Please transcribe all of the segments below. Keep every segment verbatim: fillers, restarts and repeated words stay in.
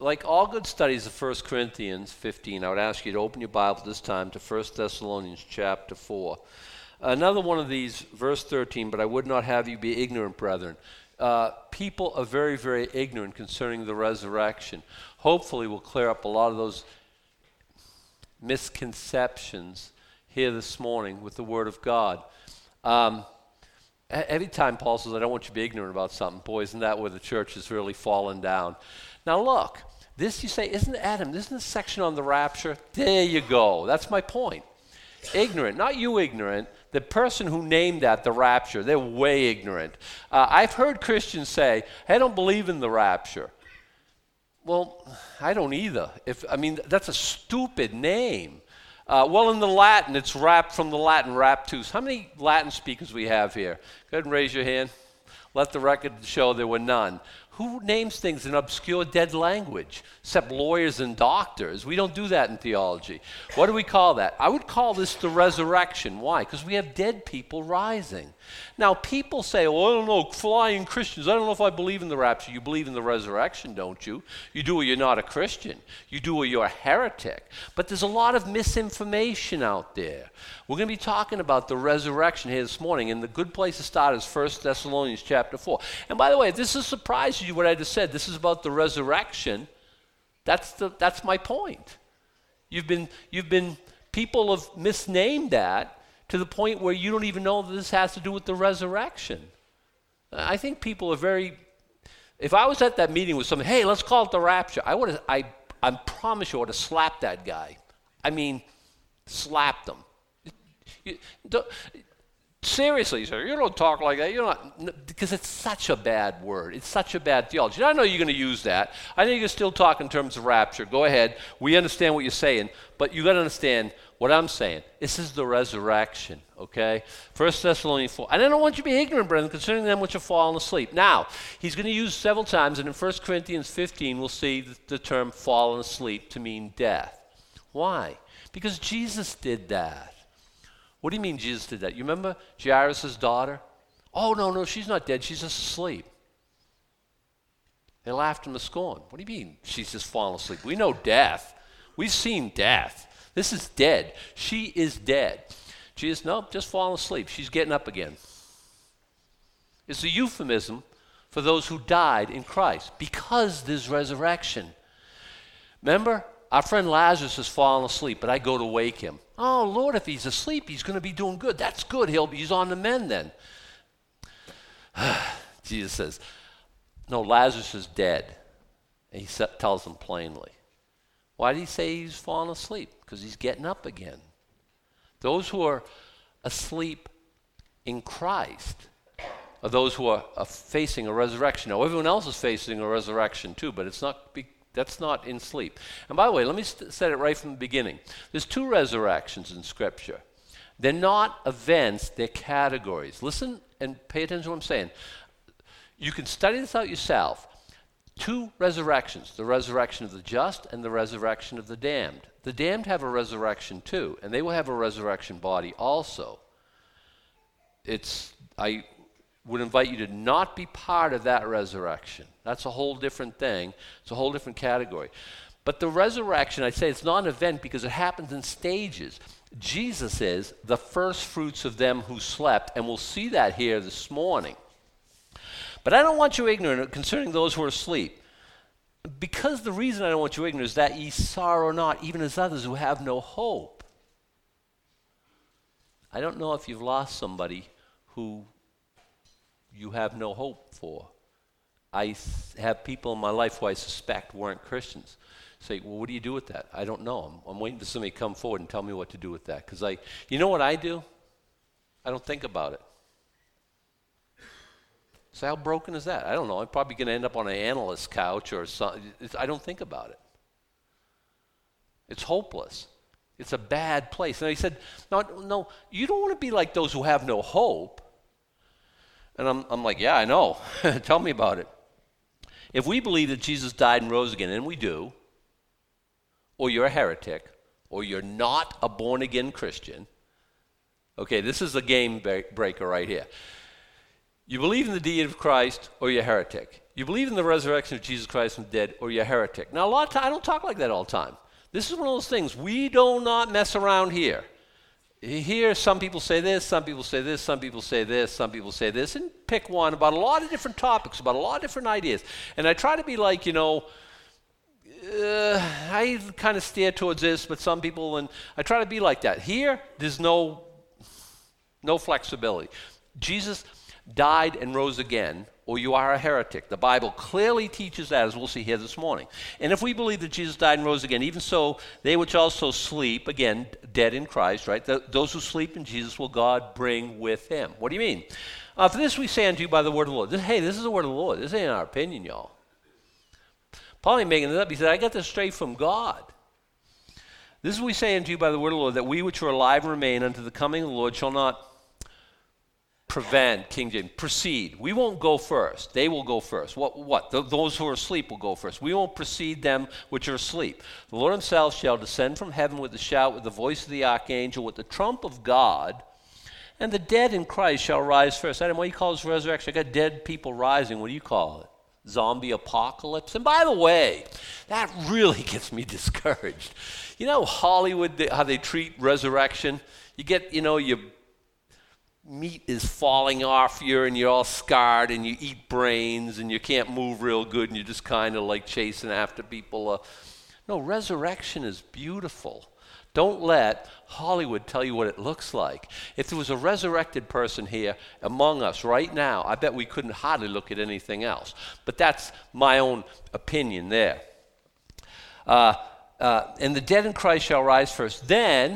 like all good studies of First Corinthians fifteen, I would ask you to open your Bible this time to First Thessalonians chapter four. Another one of these, verse thirteen, but I would not have you be ignorant, brethren. Uh, people are very, very ignorant concerning the resurrection. Hopefully we'll clear up a lot of those misconceptions here this morning with the Word of God. Um, every time Paul says, I don't want you to be ignorant about something, boy, isn't that where the church has really fallen down. Now look, this you say, isn't Adam, isn't this section on the rapture? There you go. That's my point. Ignorant, not you ignorant. The person who named that, the rapture, they're way ignorant. Uh, I've heard Christians say, I don't believe in the rapture. Well, I don't either. If I mean, that's a stupid name. Uh, well, in the Latin, it's rapt from the Latin raptus. How many Latin speakers we have here? Go ahead and raise your hand. Let the record show there were none. Who names things in obscure dead language? Except lawyers and doctors. We don't do that in theology. What do we call that? I would call this the resurrection. Why? Because we have dead people rising. Now, people say, well, I don't know, flying Christians. I don't know if I believe in the rapture. You believe in the resurrection, don't you? You do or you're not a Christian. You do or you're a heretic. But there's a lot of misinformation out there. We're going to be talking about the resurrection here this morning, and the good place to start is First Thessalonians chapter four. And by the way, if this has surprised you, what I just said, this is about the resurrection, that's the that's my point. You've been you've been people have misnamed that to the point where you don't even know that this has to do with the resurrection. I think people are very, if I was at that meeting with someone, hey, let's call it the rapture, I would have, I I promise you I would have slapped that guy. I mean, slapped him. You, don't, seriously, sir, you don't talk like that. You're not, because it's such a bad word. It's such a bad theology. I know you're going to use that. I know you can still talk in terms of rapture. Go ahead. We understand what you're saying, but you got to understand what I'm saying. This is the resurrection, okay? First Thessalonians four. And I don't want you to be ignorant, brethren, concerning them which have fallen asleep. Now, he's going to use several times, and in First Corinthians fifteen, we'll see the, the term fallen asleep to mean death. Why? Because Jesus did that. What do you mean Jesus did that? You remember Jairus' daughter? Oh, no, no, she's not dead. She's just asleep. They laughed him to scorn. What do you mean she's just fallen asleep? We know death. We've seen death. This is dead. She is dead. Jesus, nope, just fallen asleep. She's getting up again. It's a euphemism for those who died in Christ because there's resurrection. Remember? Our friend Lazarus has fallen asleep, but I go to wake him. Oh, Lord, if he's asleep, he's going to be doing good. That's good. He'll be, he's on the mend then. Jesus says, no, Lazarus is dead. And he tells them plainly. Why did he say he's fallen asleep? Because he's getting up again. Those who are asleep in Christ are those who are, are facing a resurrection. Now, everyone else is facing a resurrection too, but it's not be, that's not in sleep. And by the way, let me st- set it right from the beginning. There's two resurrections in Scripture. They're not events, they're categories. Listen and pay attention to what I'm saying. You can study this out yourself. Two resurrections, the resurrection of the just and the resurrection of the damned. The damned have a resurrection too, and they will have a resurrection body also. It's, I would invite you to not be part of that resurrection. That's a whole different thing. It's a whole different category. But the resurrection, I say it's not an event because it happens in stages. Jesus is the first fruits of them who slept, and we'll see that here this morning. But I don't want you ignorant concerning those who are asleep. Because the reason I don't want you ignorant is that ye sorrow not, even as others who have no hope. I don't know if you've lost somebody who you have no hope for. I have people in my life who I suspect weren't Christians. Say, well, what do you do with that? I don't know. I'm, I'm waiting for somebody to come forward and tell me what to do with that. Because I, you know what I do? I don't think about it. So how broken is that? I don't know. I'm probably going to end up on an analyst's couch or something. I don't think about it. It's hopeless. It's a bad place. And he said, no, no, you don't want to be like those who have no hope. And I'm, I'm like, yeah, I know. Tell me about it. If we believe that Jesus died and rose again, and we do, or you're a heretic, or you're not a born-again Christian, okay, this is a game breaker right here. You believe in the deity of Christ, or you're a heretic. you believe in the resurrection of Jesus Christ from the dead, or you're a heretic. Now, a lot of times, I don't talk like that all the time. This is one of those things. We do not mess around here. Here, some people say this, some people say this, some people say this, some people say this, and pick one about a lot of different topics, about a lot of different ideas. And I try to be like, you know, uh, I kind of steer towards this, but some people, and I try to be like that. Here, there's no, no flexibility. Jesus died and rose again, or you are a heretic. The Bible clearly teaches that, as we'll see here this morning. And if we believe that Jesus died and rose again, even so, they which also sleep, again, dead in Christ, right? The, those who sleep in Jesus will God bring with him. What do you mean? Uh, for this we say unto you by the word of the Lord. This, hey, this is the word of the Lord. This ain't our opinion, y'all. Paul ain't making it up. He said, I got this straight from God. This is what we say unto you by the word of the Lord, that we which are alive and remain unto the coming of the Lord shall not prevent, King James, proceed. We won't go first. They will go first. What? What? Th- those who are asleep will go first. We won't precede them which are asleep. The Lord himself shall descend from heaven with a shout, with the voice of the archangel, with the trump of God, and the dead in Christ shall rise first. Adam, what do you call this resurrection? I got dead people rising. What do you call it? Zombie apocalypse? And by the way, that really gets me discouraged. You know Hollywood, they, how they treat resurrection? You get, you know, you meat is falling off you and you're all scarred and you eat brains and you can't move real good and you're just kind of like chasing after people. Uh, no, resurrection is beautiful. Don't let Hollywood tell you what it looks like. If there was a resurrected person here among us right now, I bet we couldn't hardly look at anything else. But that's my own opinion there. Uh, uh, and the dead in Christ shall rise first. Then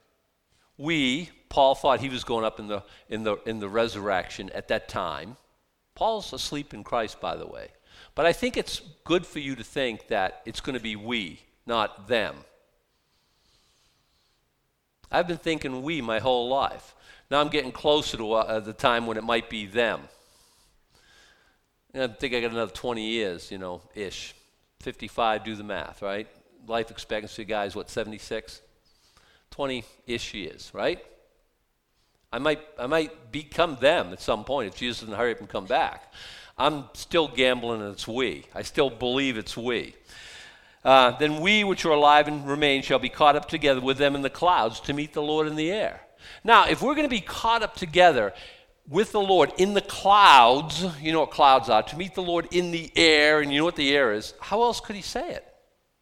we... Paul thought he was going up in the in the in the resurrection at that time. Paul's asleep in Christ, by the way. But I think it's good for you to think that it's going to be we, not them. I've been thinking we my whole life. Now I'm getting closer to uh, the time when it might be them. And I think I got another twenty years, you know, ish. fifty-five, do the math, right? Life expectancy, guys, what, seventy-six? twenty-ish years, right? I might I might become them at some point if Jesus doesn't hurry up and come back. I'm still gambling and it's we. I still believe it's we. Uh, then we which are alive and remain shall be caught up together with them in the clouds to meet the Lord in the air. Now, if we're going to be caught up together with the Lord in the clouds, you know what clouds are, to meet the Lord in the air, and you know what the air is, how else could he say it?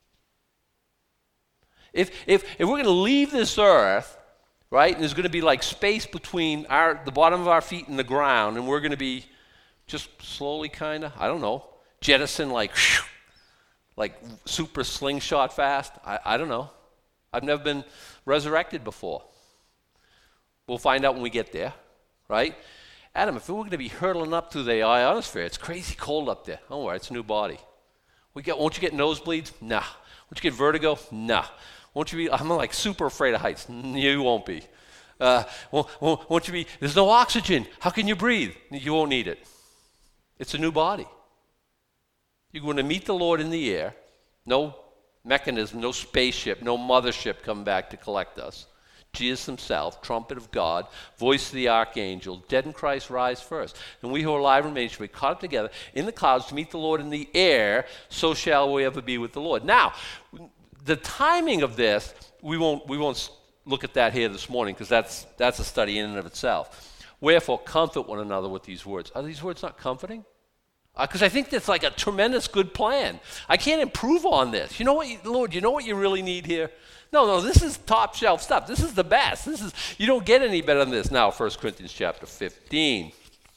If, if, if we're going to leave this earth, right, and there's going to be like space between our the bottom of our feet and the ground, and we're going to be just slowly kind of, I don't know, jettison like, whew, like super slingshot fast. I, I don't know. I've never been resurrected before. We'll find out when we get there, right? Adam, if we're going to be hurtling up through the ionosphere, it's crazy cold up there. Don't worry, it's a new body. We get, won't you get nosebleeds? Nah. Won't you get vertigo? Nah. Won't you be, I'm like super afraid of heights. You won't be. Uh, won't, won't, won't you be, there's no oxygen. How can you breathe? You won't need it. It's a new body. You're going to meet the Lord in the air. No mechanism, no spaceship, no mothership come back to collect us. Jesus himself, trumpet of God, voice of the archangel, dead in Christ rise first. And we who are alive and remain shall be caught up together in the clouds to meet the Lord in the air, so shall we ever be with the Lord. Now, the timing of this, we won't we won't look at that here this morning because that's that's a study in and of itself. Wherefore, comfort one another with these words. Are these words not comforting? Because uh, I think that's like a tremendous good plan. I can't improve on this. You know what, you, Lord, you know what you really need here? No, no, this is top shelf stuff. This is the best. This is you don't get any better than this. Now, First Corinthians chapter fifteen.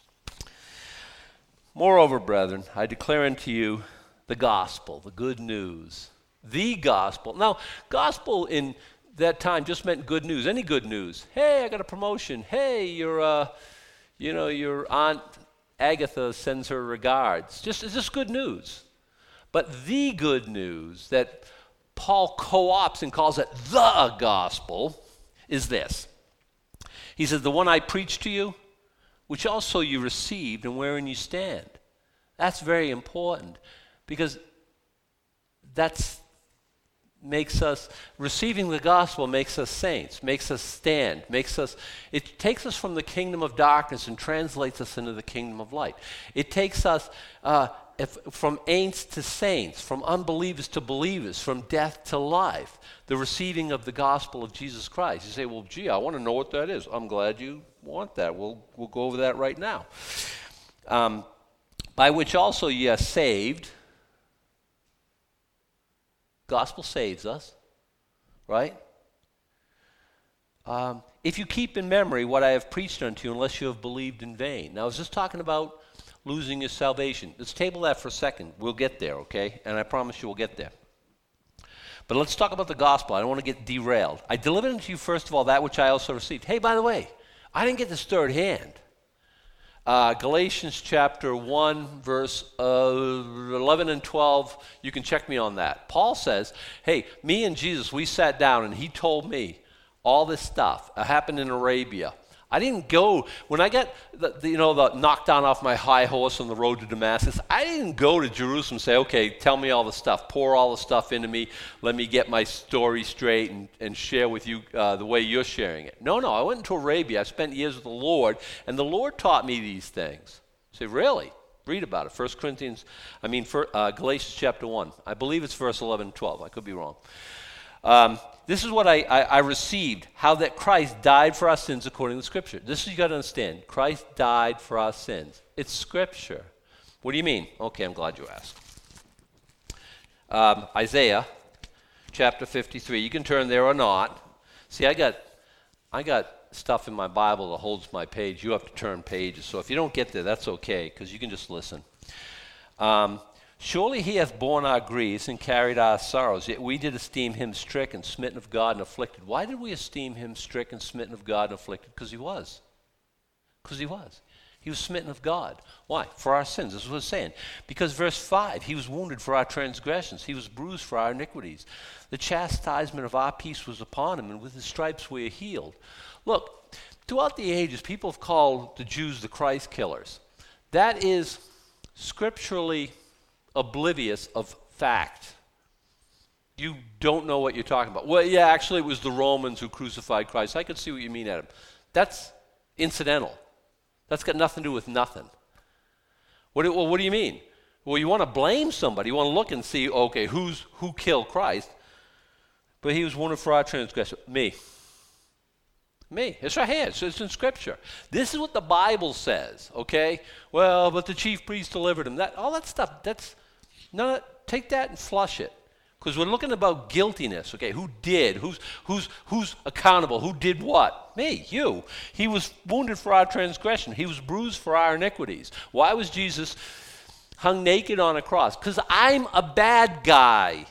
Moreover, brethren, I declare unto you the gospel, the good news. The gospel. Now, gospel in that time just meant good news. Any good news. Hey, I got a promotion. Hey, your, uh, you know, your aunt Agatha sends her regards. Just it's just good news. But the good news that Paul co-opts and calls it the gospel is this. He says, the one I preached to you, which also you received and wherein you stand. That's very important because that's makes us, receiving the gospel makes us saints, makes us stand, makes us, it takes us from the kingdom of darkness and translates us into the kingdom of light. It takes us uh, if, from ain'ts to saints, from unbelievers to believers, from death to life, the receiving of the gospel of Jesus Christ. You say, well, gee, I want to know what that is. I'm glad you want that. We'll, we'll go over that right now. Um, by which also ye are saved. Gospel saves us, right? Um, if you keep in memory what I have preached unto you, unless you have believed in vain. Now, I was just talking about losing your salvation. Let's table that for a second. We'll get there, okay? And I promise you we'll get there. But let's talk about the gospel. I don't want to get derailed. I delivered unto you, first of all, that which I also received. Hey, by the way, I didn't get this third hand. Uh, Galatians chapter one, verse uh, eleven and twelve, you can check me on that. Paul says, hey, me and Jesus, we sat down and he told me all this stuff. It happened in Arabia. I didn't go, when I got, the, the, you know, the knocked down off my high horse on the road to Damascus, I didn't go to Jerusalem and say, okay, tell me all the stuff, pour all the stuff into me, let me get my story straight and, and share with you uh, the way you're sharing it. No, no, I went to Arabia. I spent years with the Lord, and the Lord taught me these things. I say, really? Read about it. First Corinthians, I mean, for, uh, Galatians chapter one. I believe it's verse eleven and twelve. I could be wrong. Um, this is what I, I, I received, how that Christ died for our sins according to Scripture. This is you got to understand. Christ died for our sins. It's Scripture. What do you mean? Okay, I'm glad you asked. Um, Isaiah chapter fifty-three. You can turn there or not. See, I got, I got stuff in my Bible that holds my page. You have to turn pages. So if you don't get there, that's okay, because you can just listen. Um, Surely he hath borne our griefs and carried our sorrows, yet we did esteem him stricken, smitten of God, and afflicted. Why did we esteem him stricken, smitten of God, and afflicted? Because he was. Because he was. He was smitten of God. Why? For our sins. This is what it's saying. Because verse five, he was wounded for our transgressions. He was bruised for our iniquities. The chastisement of our peace was upon him, and with his stripes we are healed. Look, throughout the ages, people have called the Jews the Christ killers. That is scripturally oblivious of fact. You don't know what you're talking about. Well, yeah, actually it was the Romans who crucified Christ. I could see what you mean, Adam. That's incidental. That's got nothing to do with nothing. What do, well, what do you mean? Well, you want to blame somebody. You want to look and see, okay, who's who killed Christ? But he was wounded for our transgression. Me. Me. It's right here. It's, it's in Scripture. This is what the Bible says, okay? Well, but the chief priest delivered him. That all that stuff, that's, no, take that and flush it. Because we're looking about guiltiness, okay? Who did? Who's, who's, who's accountable? Who did what? Me, you. He was wounded for our transgression. He was bruised for our iniquities. Why was Jesus hung naked on a cross? Because I'm a bad guy.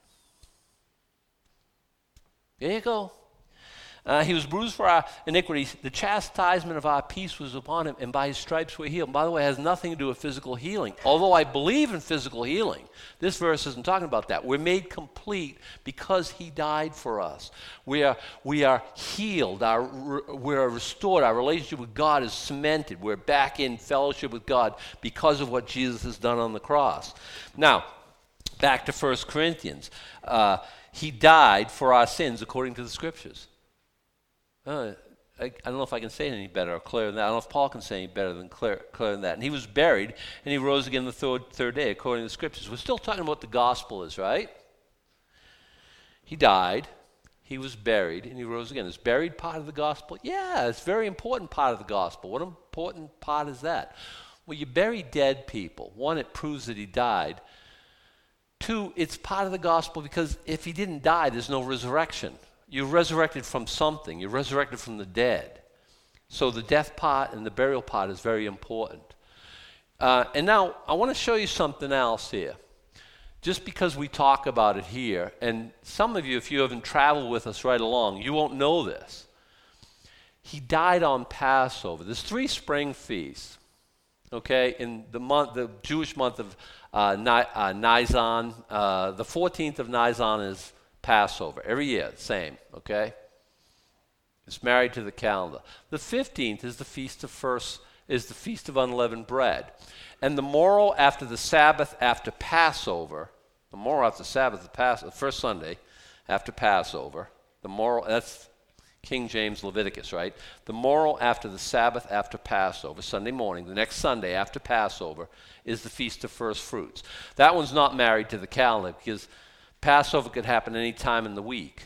There you go. Uh, he was bruised for our iniquities. The chastisement of our peace was upon him, and by his stripes we're healed. And by the way, it has nothing to do with physical healing. Although I believe in physical healing, this verse isn't talking about that. We're made complete because he died for us. We are, we are healed. Our, we are restored. Our relationship with God is cemented. We're back in fellowship with God because of what Jesus has done on the cross. Now, back to First Corinthians. Uh, he died for our sins according to the Scriptures. Uh, I, I don't know if I can say it any better or clearer than that. I don't know if Paul can say any better than clear, clearer than that. And he was buried, and he rose again the third, third day, according to the Scriptures. We're still talking about what the gospel is, right? He died, he was buried, and he rose again. Is buried part of the gospel? Yeah, it's a very important part of the gospel. What important part is that? Well, you bury dead people. One, it proves that he died. Two, it's part of the gospel because if he didn't die, there's no resurrection. You're resurrected from something. You're resurrected from the dead. So the death part and the burial part is very important. Uh, and now I want to show you something else here. Just because we talk about it here, and some of you, if you haven't traveled with us right along, you won't know this. He died on Passover. There's three spring feasts, okay, in the month, the Jewish month of uh, Ni- uh, Nisan. Uh, the fourteenth of Nisan is Passover. Every year, same, okay? It's married to the calendar. The fifteenth is the feast of first, is the feast of unleavened bread. And the morrow after the Sabbath after Passover, the morrow after the Sabbath, the, Pass, the first Sunday after Passover, the morrow, that's King James Leviticus, right? The morrow after the Sabbath after Passover, Sunday morning, the next Sunday after Passover, is the Feast of First Fruits. That one's not married to the calendar because Passover could happen any time in the week.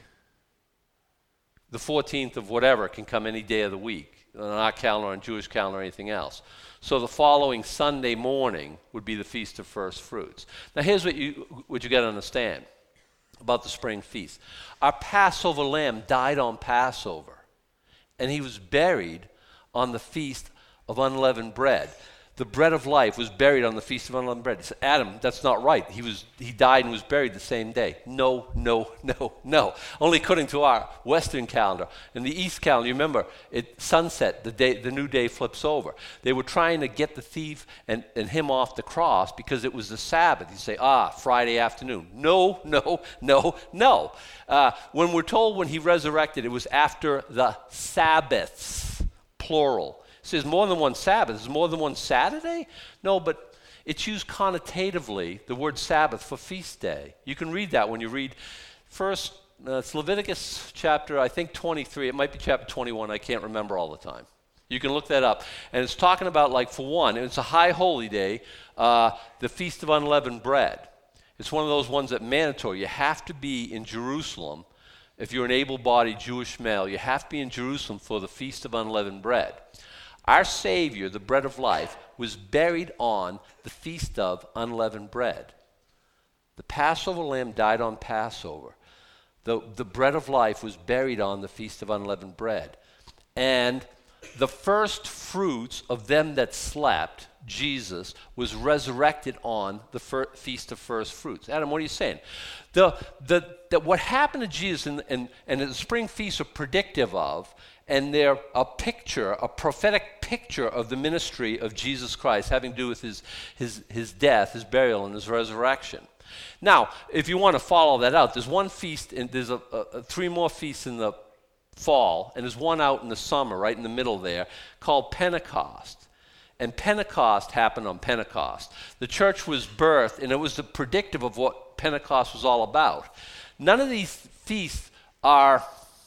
The fourteenth of whatever can come any day of the week, on our calendar, on Jewish calendar, or anything else. So the following Sunday morning would be the Feast of First Fruits. Now here's what you what you got to understand about the spring feast. Our Passover lamb died on Passover, and he was buried on the Feast of Unleavened Bread. The bread of life was buried on the Feast of Unleavened Bread. He said, Adam, that's not right. He was he died and was buried the same day. No, no, no, no. Only according to our Western calendar. In the East calendar, you remember, at sunset, the day the new day flips over. They were trying to get the thief and, and him off the cross because it was the Sabbath. You say, ah, Friday afternoon. No, no, no, no. Uh, when we're told when he resurrected, it was after the Sabbaths, plural. It says more than one Sabbath. Is more than one Saturday? No, but it's used connotatively, the word Sabbath, for feast day. You can read that when you read first, uh, it's Leviticus chapter, I think twenty-three. It might be chapter twenty-one. I can't remember all the time. You can look that up. And it's talking about, like, for one, it's a high holy day, uh, the Feast of Unleavened Bread. It's one of those ones that mandatory. You have to be in Jerusalem. If you're an able-bodied Jewish male, you have to be in Jerusalem for the Feast of Unleavened Bread. Our Savior, the bread of life, was buried on the Feast of Unleavened Bread. The Passover lamb died on Passover. The, the bread of life was buried on the Feast of Unleavened Bread. And the first fruits of them that slept, Jesus, was resurrected on the fir- Feast of First Fruits. Adam, what are you saying? The, the, the, what happened to Jesus and, and, and the spring feasts are predictive of, and they're a picture, a prophetic picture of the ministry of Jesus Christ, having to do with his, his, his death, his burial, and his resurrection. Now, if you want to follow that out, there's one feast, and there's a, a, three more feasts in the fall, and there's one out in the summer, right in the middle there, called Pentecost. And Pentecost happened on Pentecost. The church was birthed, and it was the predictive of what Pentecost was all about. None of these feasts are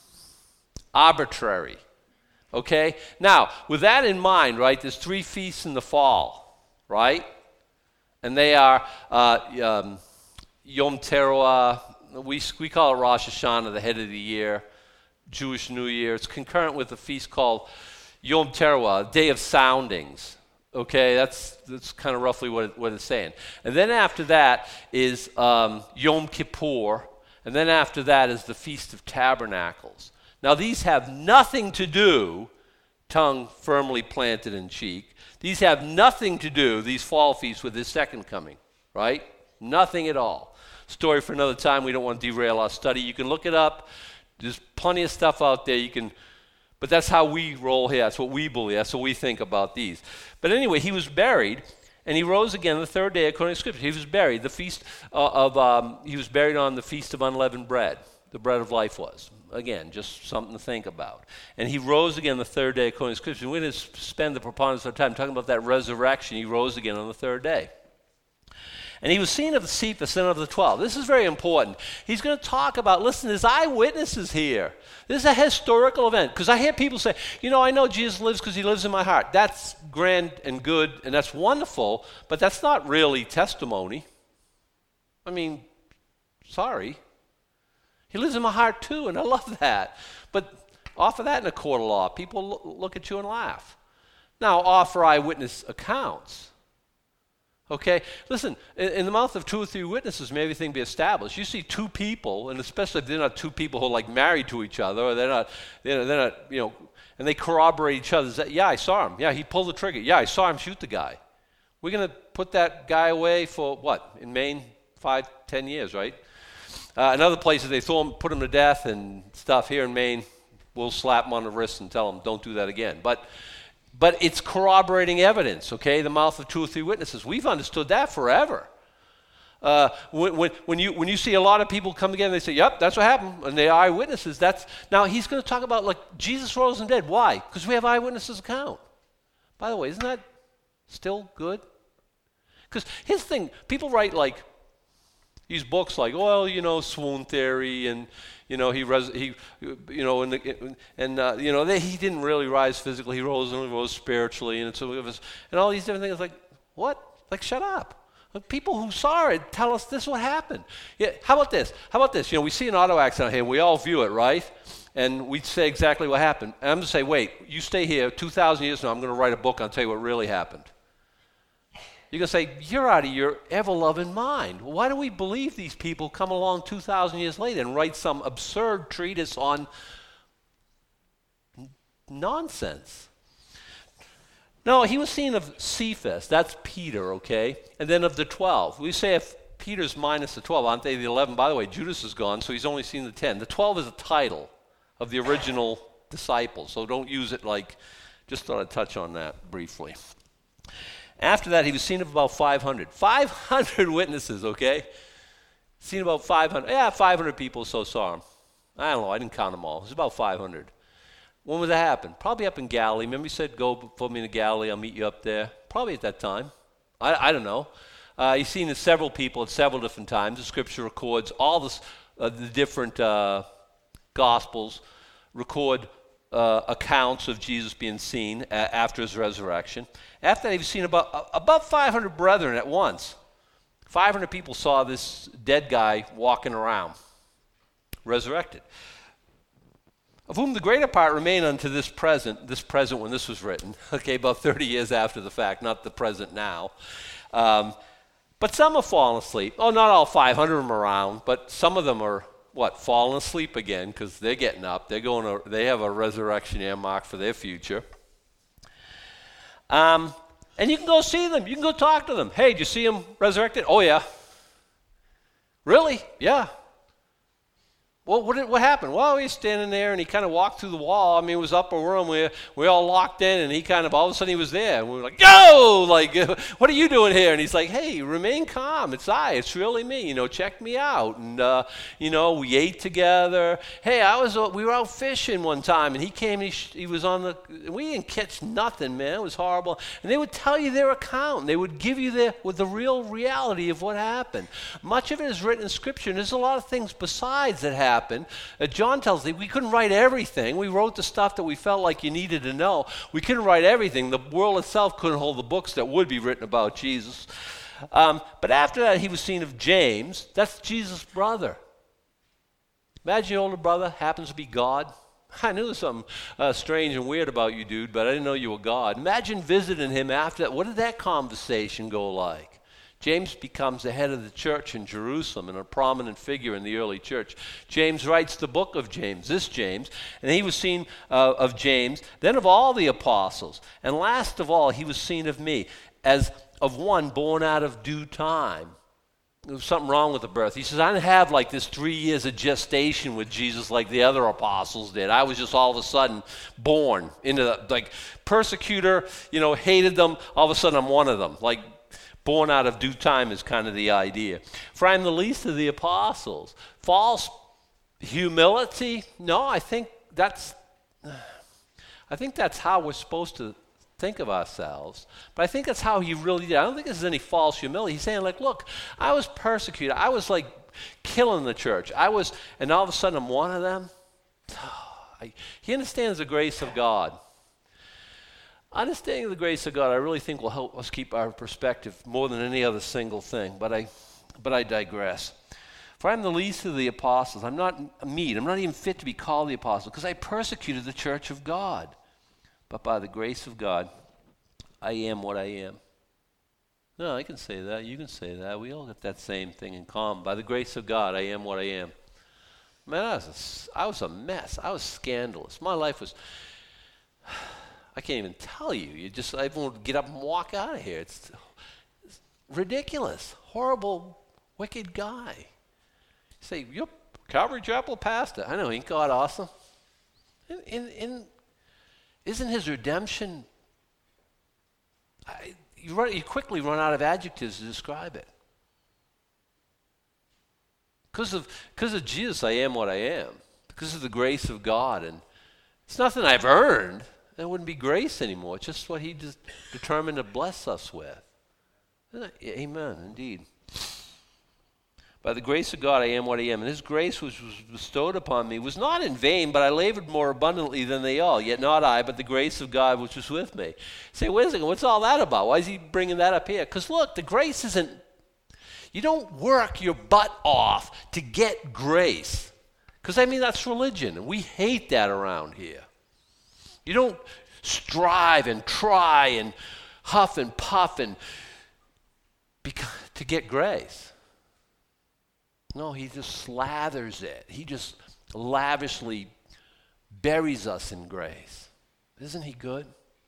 arbitrary, okay? Now, with that in mind, right, there's three feasts in the fall, right? And they are uh, um, Yom Teruah, we, we call it Rosh Hashanah, the head of the year, Jewish New Year. It's concurrent with a feast called Yom Teruah, Day of Soundings. Okay, that's that's kind of roughly what, it, what it's saying. And then after that is um, Yom Kippur, and then after that is the Feast of Tabernacles. Now, these have nothing to do, tongue firmly planted in cheek, these have nothing to do, these fall feasts, with his second coming, right? Nothing at all. Story for another time. We don't want to derail our study. You can look it up. There's plenty of stuff out there. You can, but that's how we roll here. That's what we believe. That's what we think about these. But anyway, he was buried, and he rose again the third day according to Scripture. He was buried. The feast uh, of um, he was buried on the Feast of Unleavened Bread. The bread of life was. Again, just something to think about. And he rose again the third day according to Scripture. We're going to spend the preponderance of our time talking about that resurrection. He rose again on the third day. And he was seen of the Cephas and of the twelve. This is very important. He's going to talk about, listen, there's eyewitnesses here. This is a historical event. Because I hear people say, you know, I know Jesus lives because he lives in my heart. That's grand and good, and that's wonderful, but that's not really testimony. I mean, sorry. He lives in my heart too, and I love that. But offer that in a court of law. People look at you and laugh. Now, offer eyewitness accounts. Okay? Listen, in, in the mouth of two or three witnesses may everything be established. You see two people, and especially if they're not two people who are like married to each other, or they're not, they're, they're not, you know, and they corroborate each other. Yeah, I saw him. Yeah, he pulled the trigger. Yeah, I saw him shoot the guy. We're going to put that guy away for what? In Maine, five, ten years, right? Uh, in other places, they throw him, put him to death and stuff. Here in Maine, we'll slap him on the wrist and tell him, don't do that again. But but it's corroborating evidence, okay? The mouth of two or three witnesses. We've understood that forever. Uh, when, when, when, you, when you see a lot of people come together and they say, yep, that's what happened, and they are eyewitnesses, that's... Now, he's going to talk about, like, Jesus rose from the dead. Why? Because we have eyewitnesses' account. By the way, isn't that still good? Because his thing, people write, like, These books like, well, you know, swoon theory, and you know, he, res- he you know, and, the, and uh, you know, they, he didn't really rise physically. He rose and rose spiritually, and so it was, and all these different things. Like, what? Like, shut up. Like, people who saw it tell us this is what happened. Yeah. How about this? How about this? You know, we see an auto accident here, and we all view it, right? And we say exactly what happened. And I'm going to say, wait, you stay here. two thousand years from now, I'm going to write a book. I'll tell you what really happened. You're going to say, you're out of your ever-loving mind. Why do we believe these people come along two thousand years later and write some absurd treatise on n- nonsense? No, he was seen of Cephas. That's Peter, okay? And then of the twelve. We say if Peter's minus the twelve, aren't they the eleven? By the way, Judas is gone, so he's only seen the ten. The twelve is a title of the original disciples, so don't use it like, just thought I'd touch on that briefly. After that, he was seen of about five hundred. five hundred witnesses, okay? Seen about five hundred. Yeah, five hundred people so saw him. I don't know, I didn't count them all. It was about five hundred. When would that happen? Probably up in Galilee. Remember he said, go before me to Galilee, I'll meet you up there. Probably at that time. I, I don't know. Uh, he's seen several people at several different times. The scripture records all this, uh, the different uh, gospels record uh, accounts of Jesus being seen a- after his resurrection. After that, he was seen about, uh, about five hundred brethren at once. five hundred people saw this dead guy walking around, resurrected, of whom the greater part remain unto this present, this present when this was written, okay, about thirty years after the fact, not the present now. Um, but some have fallen asleep. Oh, not all five hundred of them around, but some of them are, what, falling asleep again because they're getting up. They're going to, they have a resurrection earmark for their future. Um, and you can go see them. You can go talk to them. Hey, did you see him resurrected? Oh, yeah. Really? Yeah. Well, what, did, what happened? Well, he's standing there, and he kind of walked through the wall. I mean, it was upper room. We we all locked in, and he kind of, all of a sudden, he was there. And we were like, yo! Like, what are you doing here? And he's like, hey, remain calm. It's I. It's really me. You know, check me out. And, uh, you know, we ate together. Hey, I was, uh, we were out fishing one time, and he came, and he, sh- he was on the, we didn't catch nothing, man. It was horrible. And they would tell you their account. They would give you their, with the real reality of what happened. Much of it is written in Scripture, and there's a lot of things besides that happen. Happened. Uh, John tells me we couldn't write everything. We wrote the stuff that we felt like you needed to know. We couldn't write everything. The world itself couldn't hold the books that would be written about Jesus. Um, but after that, he was seen of James. That's Jesus' brother. Imagine your older brother happens to be God. I knew there was something uh, strange and weird about you, dude, but I didn't know you were God. Imagine visiting him after that. What did that conversation go like? James becomes the head of the church in Jerusalem and a prominent figure in the early church. James writes the book of James, this James, and he was seen uh, of James, then of all the apostles. And last of all, he was seen of me as of one born out of due time. There was something wrong with the birth. He says, I didn't have like this three years of gestation with Jesus like the other apostles did. I was just all of a sudden born into the, like, persecutor, you know, hated them. All of a sudden I'm one of them. Like, born out of due time is kind of the idea. For I am the least of the apostles. False humility? No, I think that's I think that's how we're supposed to think of ourselves. But I think that's how he really did. I don't think there's any false humility. He's saying, like, look, I was persecuted. I was like killing the church. I was, and all of a sudden I'm one of them. He understands the grace of God. Understanding the grace of God, I really think will help us keep our perspective more than any other single thing. But I, but I digress. For I am the least of the apostles. I'm not meet. I'm not even fit to be called the apostle because I persecuted the church of God. But by the grace of God, I am what I am. No, I can say that. You can say that. We all got that same thing in common. By the grace of God, I am what I am. Man, I was a, I was a mess. I was scandalous. My life was... I can't even tell you. You just, everyone would get up and walk out of here. It's, it's ridiculous, horrible, wicked guy. You say, you're Calvary Chapel pastor. I know, ain't God awesome? In, in, in, isn't his redemption, I, you, run, you quickly run out of adjectives to describe it. Because of, because of Jesus, I am what I am. Because of the grace of God. And it's nothing I've earned. That wouldn't be grace anymore. It's just what he just determined to bless us with. Amen, indeed. By the grace of God I am what I am. And his grace which was bestowed upon me was not in vain, but I labored more abundantly than they all. Yet not I, but the grace of God which was with me. Say, wait a second, what's all that about? Why is he bringing that up here? Because look, the grace isn't, you don't work your butt off to get grace. Because I mean, that's religion, and we hate that around here. You don't strive and try and huff and puff and because, to get grace. No, he just slathers it. He just lavishly buries us in grace. Isn't he good?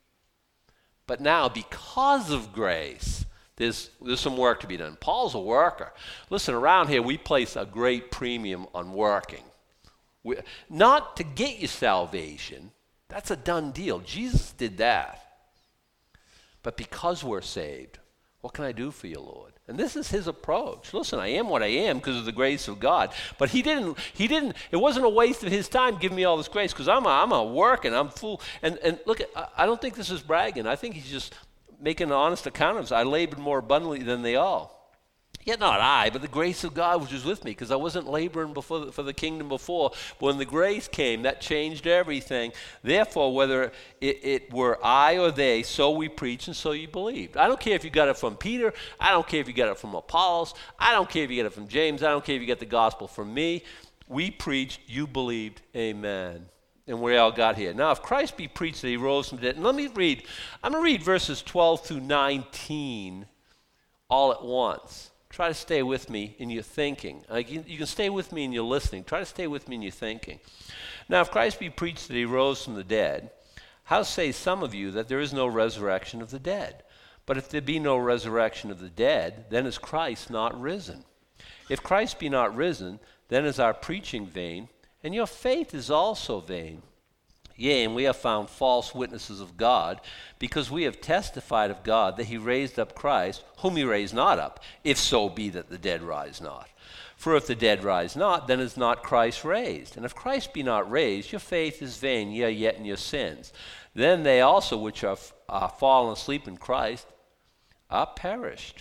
But now, because of grace, there's, there's some work to be done. Paul's a worker. Listen, around here, we place a great premium on working. We, not to get you salvation. That's a done deal. Jesus did that. But because we're saved, what can I do for you, Lord? And this is his approach. Listen, I am what I am because of the grace of God. But he didn't, he didn't, it wasn't a waste of his time giving me all this grace because I'm a, I'm a work and I'm full. And, and look, I, I don't think this is bragging. I think he's just making an honest account of this. I labored more abundantly than they all. Yet not I, but the grace of God which was with me, because I wasn't laboring before the, for the kingdom before. But when the grace came, that changed everything. Therefore, whether it, it were I or they, so we preach and so you believed. I don't care if you got it from Peter. I don't care if you got it from Apollos. I don't care if you got it from James. I don't care if you get the gospel from me. We preached, you believed, amen. And we all got here. Now, if Christ be preached that he rose from the dead, and let me read, I'm going to read verses twelve through nineteen all at once. Try to stay with me in your thinking. Like you, you can stay with me in your listening. Try to stay with me in your thinking. Now, if Christ be preached that he rose from the dead, how say some of you that there is no resurrection of the dead? But if there be no resurrection of the dead, then is Christ not risen? If Christ be not risen, then is our preaching vain, and your faith is also vain. Yea, and we have found false witnesses of God, because we have testified of God that he raised up Christ, whom he raised not up, if so be that the dead rise not. For if the dead rise not, then is not Christ raised. And if Christ be not raised, your faith is vain, ye are yet in your sins. Then they also which are, are fallen asleep in Christ are perished.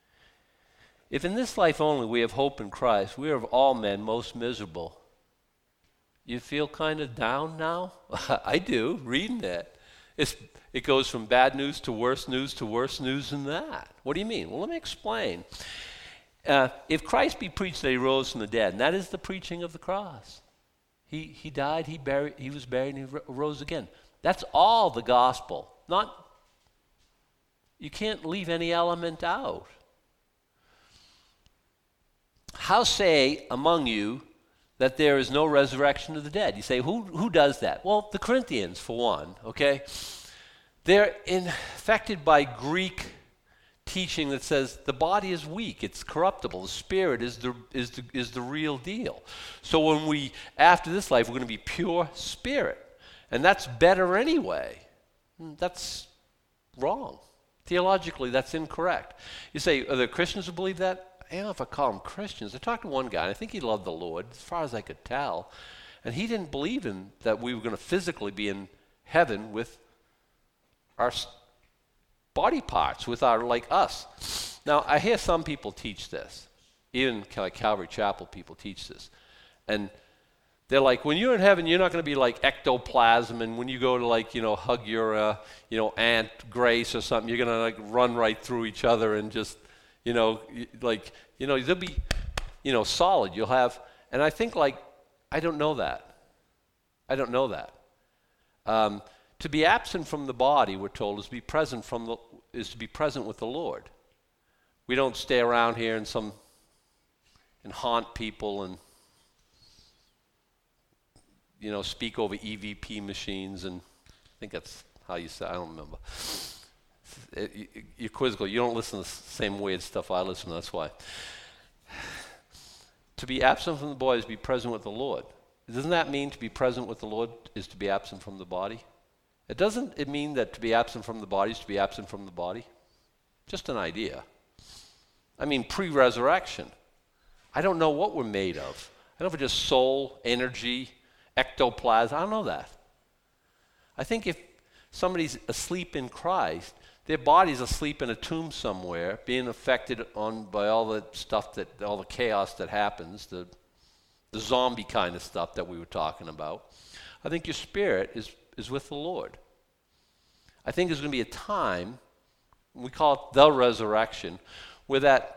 If in this life only we have hope in Christ, we are of all men most miserable. You feel kind of down now? I do, reading that. It's, it goes from bad news to worse news to worse news than that. What do you mean? Well, let me explain. Uh, if Christ be preached that he rose from the dead, and that is the preaching of the cross. He, he died, he, buried, he was buried, and he rose again. That's all the gospel. Not, you can't leave any element out. How say among you that there is no resurrection of the dead? You say, who, who does that? Well, the Corinthians, for one, okay? They're infected by Greek teaching that says the body is weak, it's corruptible, the spirit is the, is the, is the real deal. So when we, after this life, we're going to be pure spirit. And that's better anyway. That's wrong. Theologically, that's incorrect. You say, are there Christians who believe that? I don't know if I call them Christians. I talked to one guy, and I think he loved the Lord, as far as I could tell. And he didn't believe in that we were going to physically be in heaven with our body parts, with our, like us. Now, I hear some people teach this. Even like Calvary Chapel people teach this. And they're like, when you're in heaven, you're not going to be like ectoplasm, and when you go to like, you know, hug your, uh, you know, Aunt Grace or something, you're going to like run right through each other and just, you know, like, you know, they'll be, you know, solid. You'll have, and I think like, I don't know that. I don't know that. Um, to be absent from the body, we're told, is to be present from the, is to be present with the Lord. We don't stay around here and some, and haunt people and, you know, speak over E V P machines, and I think that's how you say, I don't remember. It, you, you're quizzical. You don't listen to the same weird stuff I listen to, that's why. To be absent from the body is to be present with the Lord. Doesn't that mean to be present with the Lord is to be absent from the body? It doesn't it mean that to be absent from the body is to be absent from the body? Just an idea. I mean, pre-resurrection. I don't know what we're made of. I don't know if it's just soul, energy, ectoplasm. I don't know that. I think if somebody's asleep in Christ, Their body's asleep in a tomb somewhere, being affected on by all the stuff that, all the chaos that happens, the, the zombie kind of stuff that we were talking about. I think your spirit is, is with the Lord. I think there's going to be a time, we call it the resurrection, where that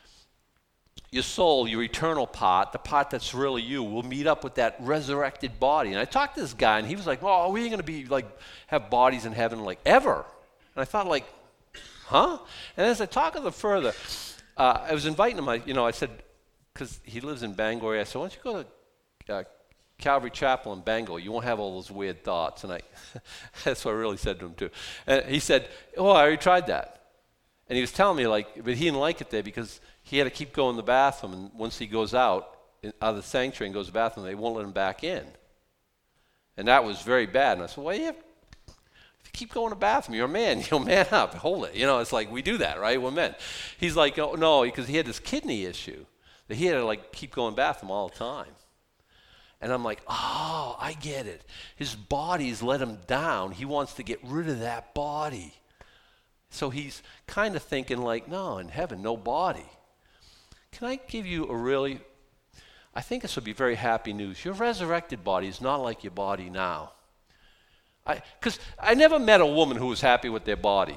your soul, your eternal part, the part that's really you, will meet up with that resurrected body. And I talked to this guy, and he was like, "Oh, we ain't going to be like have bodies in heaven like ever." And I thought, like, huh? And as I talked to him further, uh, I was inviting him. I, you know, I said, because he lives in Bangor, I said, "Why don't you go to uh, Calvary Chapel in Bangor? You won't have all those weird thoughts." And I, that's what I really said to him too. And he said, "Oh, I already tried that." And he was telling me, like, but he didn't like it there because he had to keep going to the bathroom, and once he goes out, in, out of the sanctuary and goes to the bathroom, they won't let him back in. And that was very bad. And I said, well, you have, if you keep going to the bathroom, you're a man. You'll man up. Hold it. You know, it's like we do that, right? We're men. He's like, oh, no, because he had this kidney issue that he had to, like, keep going to the bathroom all the time. And I'm like, oh, I get it. His body's let him down. He wants to get rid of that body. So he's kind of thinking like, no, in heaven, no body. Can I give you a really, I think this would be very happy news. Your resurrected body is not like your body now. Because I, I never met a woman who was happy with their body.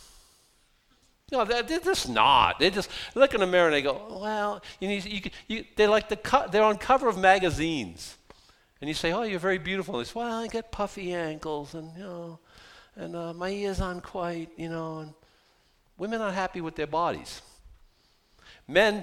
No, they're, they're just not. They just look in the mirror and they go, well, you need, you, you, they're like the co- they're on cover of magazines. And you say, oh, you're very beautiful. And they say, well, I got puffy ankles and, you know, and uh, my ears aren't quite, you know. And women are happy with their bodies. Men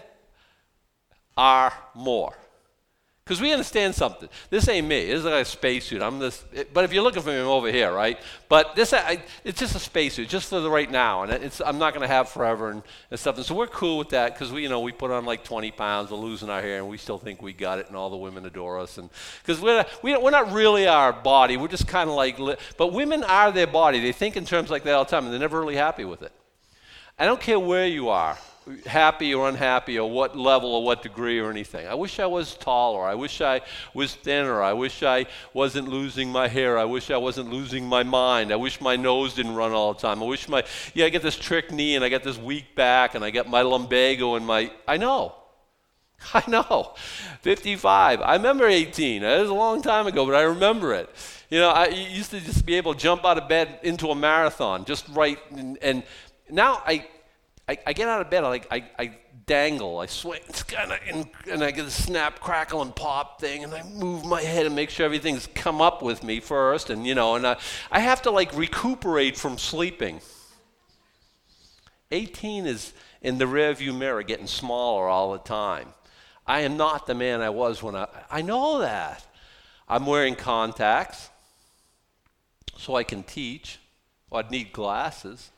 are more. Because we understand something. This ain't me. This is like a spacesuit. I'm this. It, but if you're looking for me, I'm over here, right? But this, I, it's just a spacesuit, just for the right now. And it's, I'm not going to have forever and, and stuff. And so we're cool with that because we, you know, we put on like twenty pounds. We're losing our hair, and we still think we got it, and all the women adore us. And because we're not, we, we're not really our body. We're just kind of like. Li- but women are their body. They think in terms like that all the time, and they're never really happy with it. I don't care where you are, happy or unhappy, or what level or what degree or anything. I wish I was taller. I wish I was thinner. I wish I wasn't losing my hair. I wish I wasn't losing my mind. I wish my nose didn't run all the time. I wish my, yeah, I get this trick knee and I get this weak back and I get my lumbago and my, I know. I know. fifty-five. I remember eighteen. It was a long time ago, but I remember it. You know, I used to just be able to jump out of bed into a marathon, just right, and, and now I, I, I get out of bed, I like I, I dangle, I swing, it's kind of, and, and I get a snap, crackle, and pop thing, and I move my head and make sure everything's come up with me first, and you know, and I, I have to like recuperate from sleeping. eighteen is in the rearview mirror, getting smaller all the time. I am not the man I was when I, I know that. I'm wearing contacts so I can teach. Well, I'd need glasses.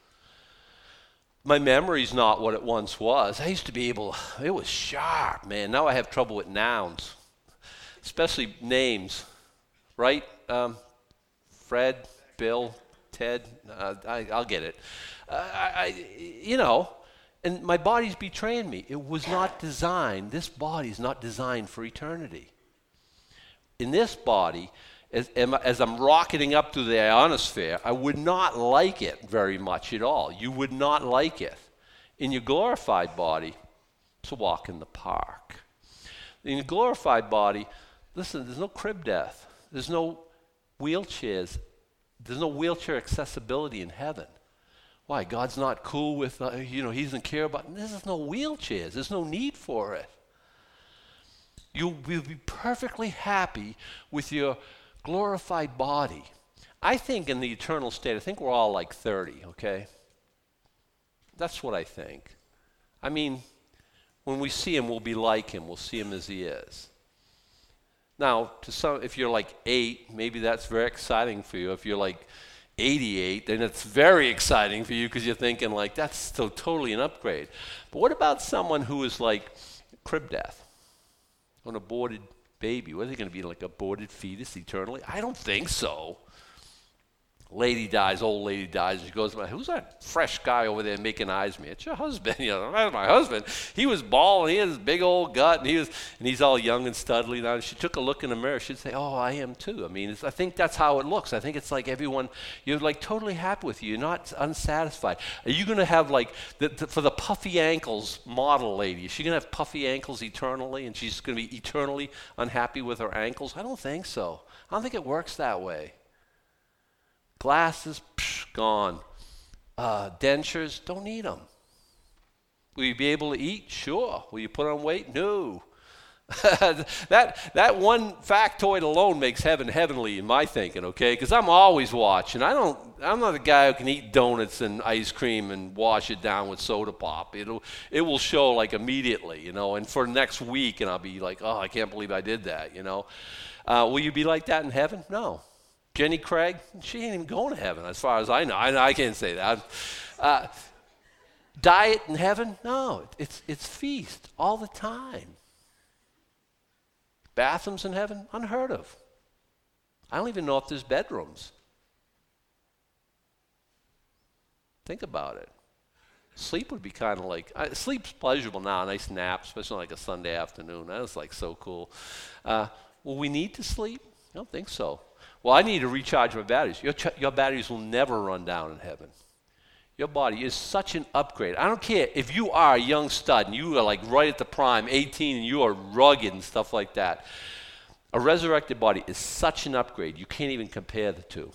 My memory's not what it once was. I used to be able, it was sharp, man. Now I have trouble with nouns, especially names, right? Um, Fred, Bill, Ted, uh, I, I'll get it. Uh, I, I, you know, and my body's betraying me. It was not designed, this body's not designed for eternity. In this body, As, as I'm rocketing up through the ionosphere, I would not like it very much at all. You would not like it. In your glorified body, it's a walk in the park. In your glorified body, listen, there's no crib death. There's no wheelchairs. There's no wheelchair accessibility in heaven. Why? God's not cool with, uh, you know, he doesn't care about, there's no wheelchairs. There's no need for it. You will be perfectly happy with your glorified body. I think in the eternal state, I think we're all like thirty, okay? That's what I think. I mean, when we see him, we'll be like him. We'll see him as he is. Now, to some, if you're like eight, maybe that's very exciting for you. If you're like eighty-eight, then it's very exciting for you because you're thinking like, that's so totally an upgrade. But what about someone who is like crib death, an aborted baby? What are they going to be, like a aborted fetus eternally? I don't think so. Lady dies, old lady dies, and she goes, who's that fresh guy over there making eyes at me? It's your husband. You know, that's my husband. He was bald, and he had this big old gut, and he was, and he's all young and studly now. And she took a look in the mirror. She'd say, oh, I am too. I mean, it's, I think that's how it looks. I think it's like everyone, you're like totally happy with you. You're not unsatisfied. Are you going to have like, the, the, for the puffy ankles model lady, is she going to have puffy ankles eternally, and she's going to be eternally unhappy with her ankles? I don't think so. I don't think it works that way. Glasses, psh, gone. Uh, dentures, don't need them. Will you be able to eat? Sure. Will you put on weight? No. that that one factoid alone makes heaven heavenly in my thinking, okay? Because I'm always watching. I don't. I'm not a guy who can eat donuts and ice cream and wash it down with soda pop. It'll it will show like immediately, you know. And for next week, and I'll be like, oh, I can't believe I did that, you know. Uh, will you be like that in heaven? No. Jenny Craig, she ain't even going to heaven as far as I know. I, I can't say that. Uh, diet in heaven? No, it's it's feast all the time. Bathrooms in heaven? Unheard of. I don't even know if there's bedrooms. Think about it. Sleep would be kind of like, uh, sleep's pleasurable now, a nice nap, especially like a Sunday afternoon. That is like so cool. Uh, will we need to sleep? I don't think so. Well, I need to recharge my batteries. Your, ch- your batteries will never run down in heaven. Your body is such an upgrade. I don't care if you are a young stud and you are like right at the prime, eighteen, and you are rugged and stuff like that. A resurrected body is such an upgrade. You can't even compare the two.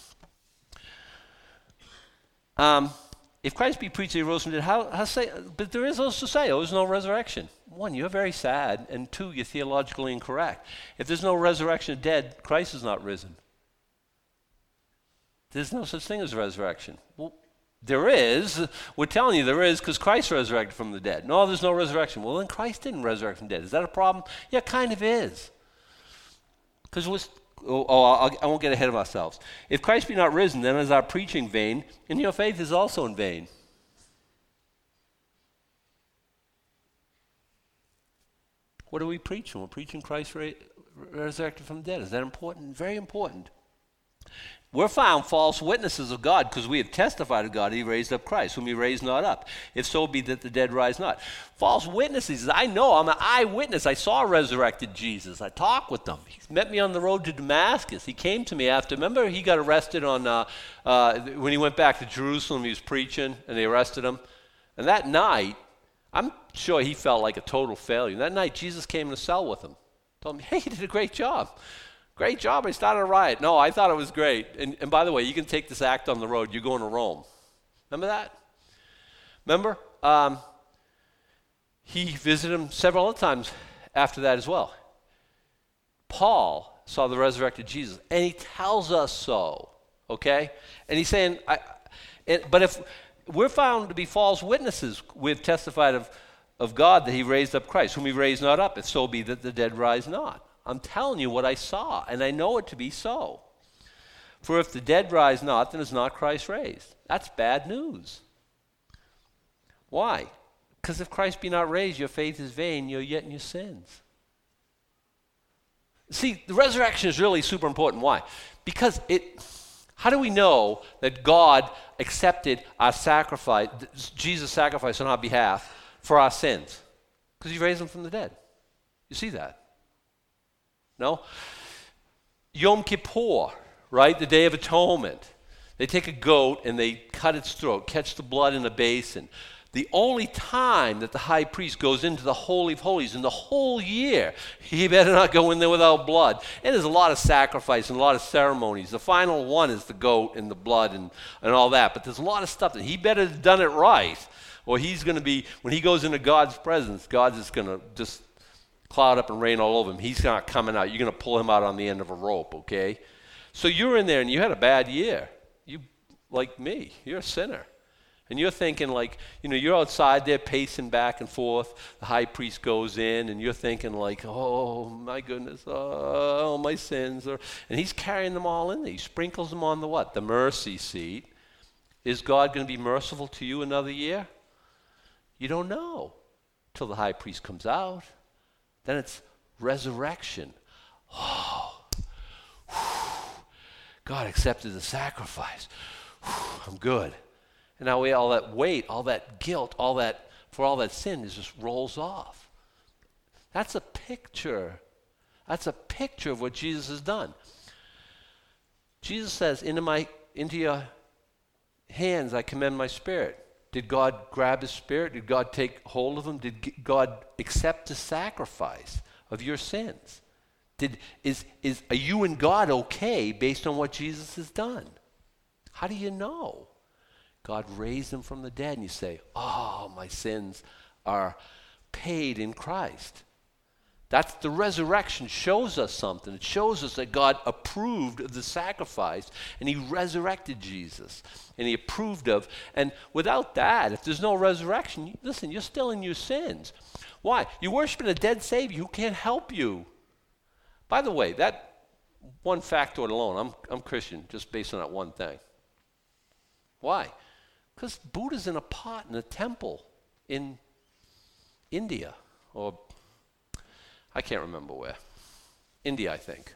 Um, if Christ be preached that he rose from the dead, how, how say, but there is also say, oh, there's no resurrection. One, you're very sad, and two, you're theologically incorrect. If there's no resurrection of dead, Christ is not risen. There's no such thing as resurrection. Well, there is. We're telling you there is because Christ resurrected from the dead. No, there's no resurrection. Well, then Christ didn't resurrect from the dead. Is that a problem? Yeah, it kind of is. Because we're, oh, oh I'll, I won't get ahead of ourselves. If Christ be not risen, then is our preaching vain, and your faith is also in vain. What are we preaching? We're preaching Christ re- resurrected from the dead. Is that important? Very important. We're found false witnesses of God because we have testified of God he raised up Christ, whom he raised not up. If so be that the dead rise not. False witnesses. I know. I'm an eyewitness. I saw resurrected Jesus. I talked with them. He met me on the road to Damascus. He came to me after. Remember he got arrested on uh, uh, when he went back to Jerusalem. He was preaching and they arrested him. And that night, I'm sure he felt like a total failure. That night, Jesus came in a cell with him. Told him, hey, you did a great job. Great job. I started a riot. No, I thought it was great. And, and by the way, you can take this act on the road. You're going to Rome. Remember that? Remember? Um, he visited him several other times after that as well. Paul saw the resurrected Jesus, and he tells us so. Okay? And he's saying, I, it, but if we're found to be false witnesses, we've testified of, of God that he raised up Christ, whom he raised not up, if so be that the dead rise not. I'm telling you what I saw, and I know it to be so. For if the dead rise not, then is not Christ raised. That's bad news. Why? Because if Christ be not raised, your faith is vain, you're yet in your sins. See, the resurrection is really super important. Why? Because it, how do we know that God accepted our sacrifice, Jesus' sacrifice on our behalf for our sins? Because he raised him from the dead. You see that? No? Yom Kippur, right? The Day of Atonement. They take a goat and they cut its throat, catch the blood in a basin. The only time that the high priest goes into the Holy of Holies in the whole year, he better not go in there without blood. And there's a lot of sacrifice and a lot of ceremonies. The final one is the goat and the blood and, and all that. But there's a lot of stuff that he better have done it right. Or he's going to be, when he goes into God's presence, God's just going to just cloud up and rain all over him. He's not coming out. You're going to pull him out on the end of a rope, okay? So you're in there and you had a bad year. You, like me, you're a sinner. And you're thinking like, you know, you're outside there pacing back and forth. The high priest goes in and you're thinking like, oh, my goodness, oh, my sins. Are, and he's carrying them all in there. He sprinkles them on the what? The mercy seat. Is God going to be merciful to you another year? You don't know till the high priest comes out. Then it's resurrection. Oh, God accepted the sacrifice. Whew, I'm good. And now we, all that weight, all that guilt, all that, for all that sin, is just rolls off. That's a picture. That's a picture of what Jesus has done. Jesus says, into my, into your hands I commend my spirit. Did God grab his spirit? Did God take hold of him? Did God accept the sacrifice of your sins? Did, is, is, are you and God okay based on what Jesus has done? How do you know? God raised him from the dead, and you say, oh, my sins are paid in Christ. That's the resurrection shows us something. It shows us that God approved of the sacrifice, and he resurrected Jesus, and he approved of. And without that, if there's no resurrection, listen, you're still in your sins. Why? You're worshiping a dead Savior who can't help you. By the way, that one factor alone, I'm, I'm Christian just based on that one thing. Why? Because Buddha's in a pot in a temple in India, or I can't remember where. India, I think.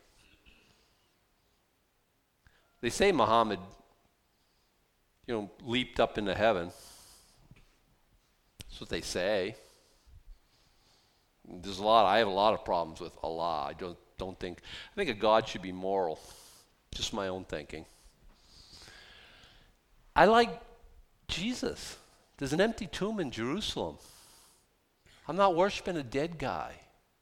They say Muhammad, you know, leaped up into heaven. That's what they say. There's a lot, I have a lot of problems with Allah. I don't, don't think, I think a God should be moral. Just my own thinking. I like Jesus. There's an empty tomb in Jerusalem. I'm not worshiping a dead guy.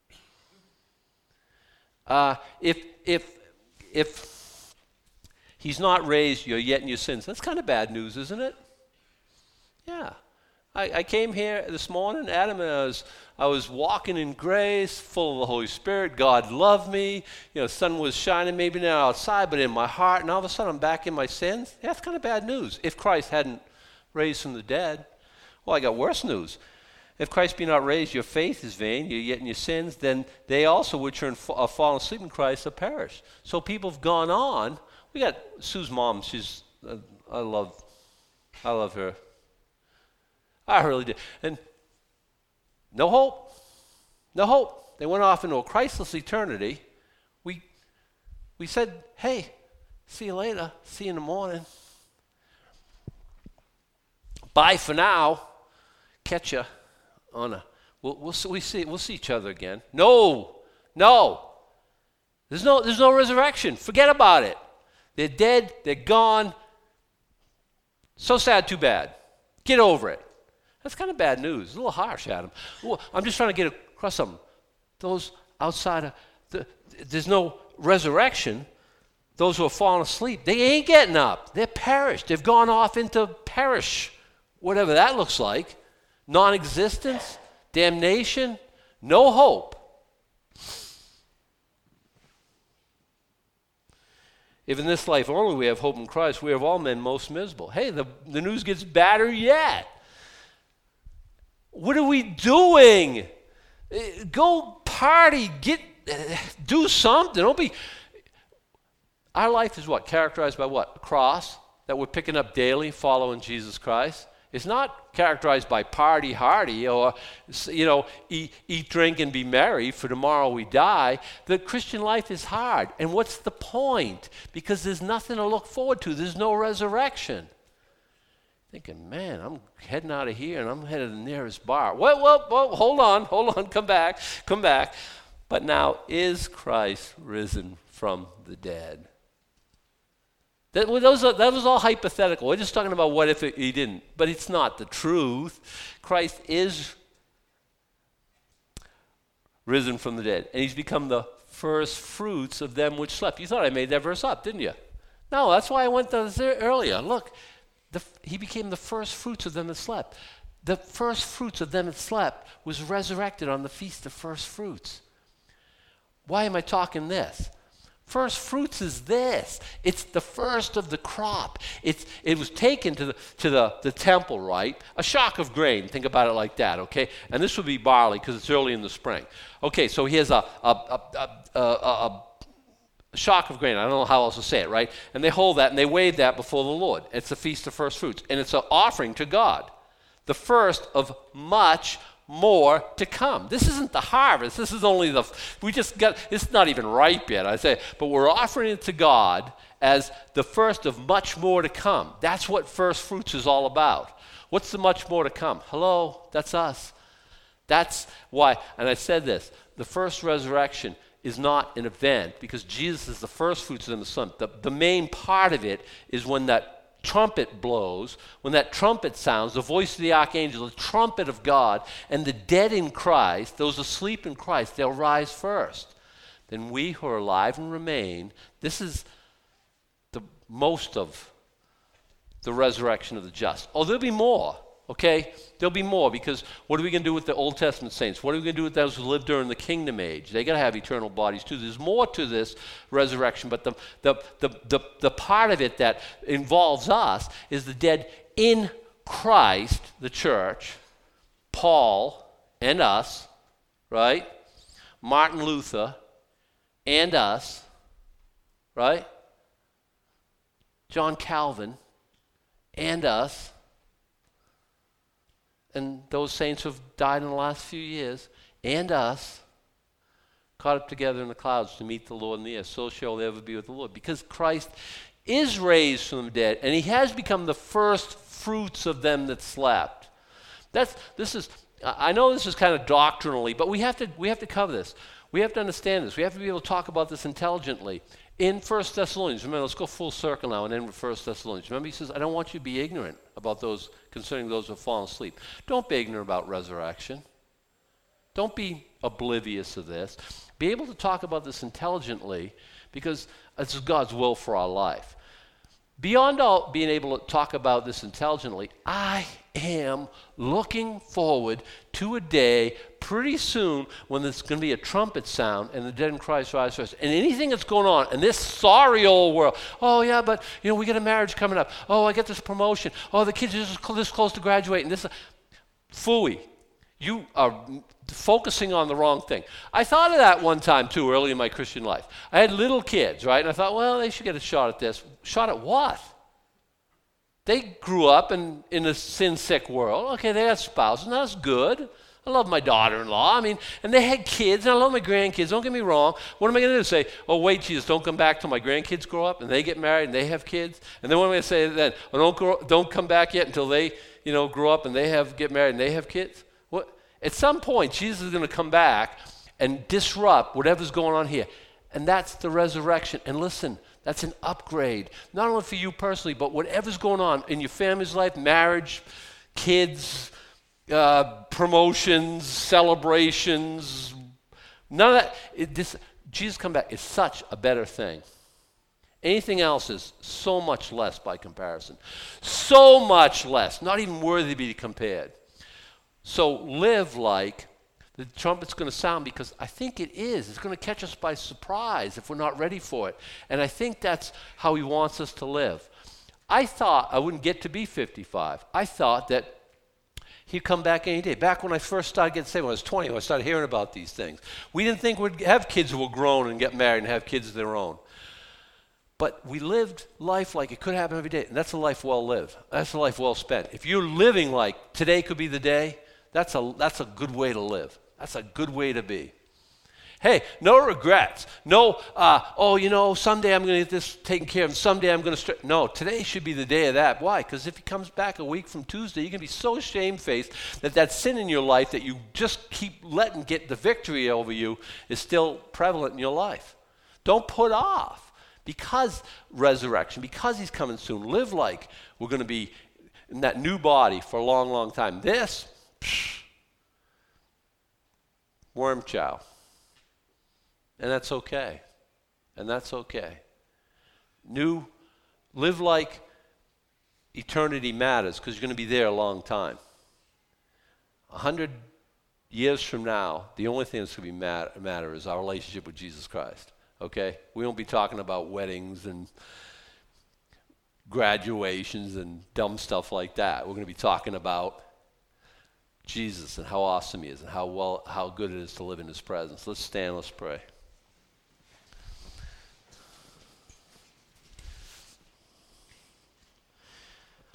Uh, if if if he's not raised, you're yet in your sins. That's kind of bad news, isn't it? Yeah. I, I came here this morning, Adam, and I was I was walking in grace, full of the Holy Spirit. God loved me. You know, the sun was shining, maybe not outside, but in my heart. And all of a sudden, I'm back in my sins. Yeah, that's kind of bad news. If Christ hadn't raised from the dead, well, I got worse news. If Christ be not raised, your faith is vain, you're yet in your sins, then they also which are, in, are fallen asleep in Christ are perished. So people have gone on. We got Sue's mom, she's, uh, I love, I love her. I really do. And no hope, no hope. They went off into a Christless eternity. We, we said, hey, see you later, see you in the morning. Bye for now, catch ya. On a, we'll, we'll, see, we see, we'll see each other again. No, no. There's no, there's no resurrection. Forget about it. They're dead. They're gone. So sad, too bad. Get over it. That's kind of bad news. It's a little harsh, Adam. Well, I'm just trying to get across something. Those outside of, the, there's no resurrection. Those who are falling asleep, they ain't getting up. They're perished. They've gone off into perish, whatever that looks like. Non-existence, damnation, no hope. If in this life only we have hope in Christ, we are of all men most miserable. Hey, the, the news gets badder yet. What are we doing? Go party, get, do something. Don't be. Our life is what? Characterized by what? A cross that we're picking up daily, following Jesus Christ. It's not characterized by party hardy or, you know, eat, eat, drink, and be merry, for tomorrow we die. The Christian life is hard. And what's the point? Because there's nothing to look forward to. There's no resurrection. Thinking, man, I'm heading out of here and I'm headed to the nearest bar. Well, well, well, hold on, hold on, come back, come back. But now, is Christ risen from the dead? That, well, those are, that was all hypothetical. We're just talking about what if it, he didn't. But it's not the truth. Christ is risen from the dead. And he's become the first fruits of them which slept. You thought I made that verse up, didn't you? No, that's why I went to there earlier. Look, the, he became the first fruits of them that slept. The first fruits of them that slept was resurrected on the feast of first fruits. Why am I talking this? First fruits is this. It's the first of the crop. It's, it was taken to the to the, the temple, right? A shock of grain. Think about it like that, okay? And this would be barley because it's early in the spring. Okay, so he has a a, a, a, a, a shock of grain. I don't know how else to say it, right? And they hold that and they wave that before the Lord. It's the feast of first fruits. And it's an offering to God. The first of much more to come. This isn't the harvest. This is only the, we just got, it's not even ripe yet, I say, but we're offering it to God as the first of much more to come. That's what first fruits is all about. What's the much more to come? Hello, that's us. That's why, and I said this, the first resurrection is not an event because Jesus is the first fruits in the Son. The, the main part of it is when that trumpet blows, when that trumpet sounds, the voice of the archangel, the trumpet of God, and the dead in Christ, those asleep in Christ, they'll rise first. Then we who are alive and remain, this is the most of the resurrection of the just. Oh, there'll be more, okay? There'll be more because what are we going to do with the Old Testament saints? What are we going to do with those who lived during the kingdom age? They got to have eternal bodies too. There's more to this resurrection, but the, the, the, the, the part of it that involves us is the dead in Christ, the church, Paul and us, right? Martin Luther and us, right? John Calvin and us, and those saints who have died in the last few years, and us, caught up together in the clouds to meet the Lord in the air. So shall they ever be with the Lord. Because Christ is raised from the dead, and he has become the first fruits of them that slept. That's, this is, I know this is kind of doctrinally, but we have to, we have to cover this. We have to understand this. We have to be able to talk about this intelligently. In First Thessalonians, remember, let's go full circle now and end with First Thessalonians. Remember, he says, I don't want you to be ignorant about those, concerning those who have fallen asleep. Don't be ignorant about resurrection. Don't be oblivious of this. Be able to talk about this intelligently because it's God's will for our life. Beyond all being able to talk about this intelligently, I am looking forward to a day pretty soon when there's going to be a trumpet sound and the dead in Christ rise first. And anything that's going on in this sorry old world, oh yeah, but you know, we got a marriage coming up. Oh, I get this promotion. Oh, the kids are just this close to graduating. This, phooey. You are focusing on the wrong thing. I thought of that one time too early in my Christian life. I had little kids, right? And I thought, well, they should get a shot at this. Shot at what? They grew up in, in a sin-sick world. Okay, they had spouses, and that's good. I love my daughter-in-law. I mean, and they had kids, and I love my grandkids. Don't get me wrong. What am I going to do? Say, oh, wait, Jesus, don't come back till my grandkids grow up, and they get married, and they have kids? And then what am I going to say then? Oh, don't, grow, don't come back yet until they, you know, grow up, and they have get married, and they have kids? What? At some point, Jesus is going to come back and disrupt whatever's going on here. And that's the resurrection. And listen, that's an upgrade, not only for you personally, but whatever's going on in your family's life, marriage, kids, uh, promotions, celebrations, none of that. It, this, Jesus come back is such a better thing. Anything else is so much less by comparison. So much less, not even worthy to be compared. So live like the trumpet's going to sound, because I think it is. It's going to catch us by surprise if we're not ready for it. And I think that's how he wants us to live. I thought I wouldn't get to be fifty-five. I thought that he'd come back any day. Back when I first started getting saved, when I was twenty, when I started hearing about these things. We didn't think we'd have kids who were grown and get married and have kids of their own. But we lived life like it could happen every day. And that's a life well lived. That's a life well spent. If you're living like today could be the day, that's a, that's a good way to live. That's a good way to be. Hey, no regrets. No, uh, oh, you know, someday I'm going to get this taken care of. Someday I'm going to start. No, today should be the day of that. Why? Because if he comes back a week from Tuesday, you're going to be so shamefaced that that sin in your life that you just keep letting get the victory over you is still prevalent in your life. Don't put off. Because resurrection, because he's coming soon, live like we're going to be in that new body for a long, long time. This, psh, worm chow. And that's okay. And that's okay. New, live like eternity matters, because you're going to be there a long time. A hundred years from now, the only thing that's going to be matter, matter is our relationship with Jesus Christ. Okay? We won't be talking about weddings and graduations and dumb stuff like that. We're going to be talking about Jesus and how awesome he is and how well, how good it is to live in his presence. Let's stand, let's pray.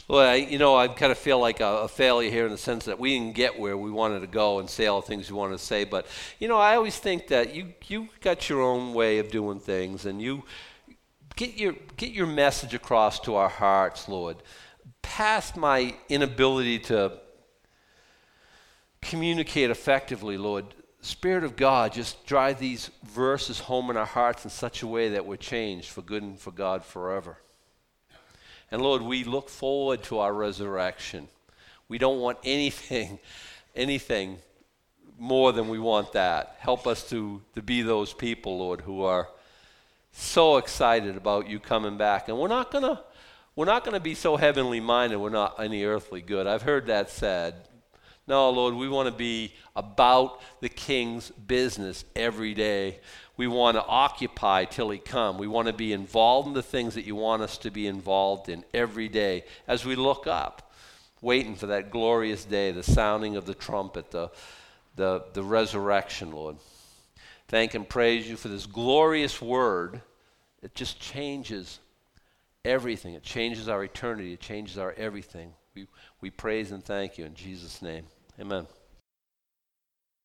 Well, I, you know, I kind of feel like a, a failure here in the sense that we didn't get where we wanted to go and say all the things we wanted to say. But, you know, I always think that you you got your own way of doing things, and you get your get your message across to our hearts, Lord. Past my inability to communicate effectively, Lord, Spirit of God, just drive these verses home in our hearts in such a way that we're changed for good and for God forever. And Lord, we look forward to our resurrection. We don't want anything, anything more than we want that. Help us to, to be those people, Lord, who are so excited about you coming back. And we're not gonna we're not gonna be so heavenly minded we're not any earthly good. I've heard that said. No, Lord, we want to be about the King's business every day. We want to occupy till he come. We want to be involved in the things that you want us to be involved in every day as we look up, waiting for that glorious day, the sounding of the trumpet, the, the, the resurrection, Lord. Thank and praise you for this glorious word. It just changes everything. It changes our eternity. It changes our everything. We, we praise and thank you in Jesus' name. Amen.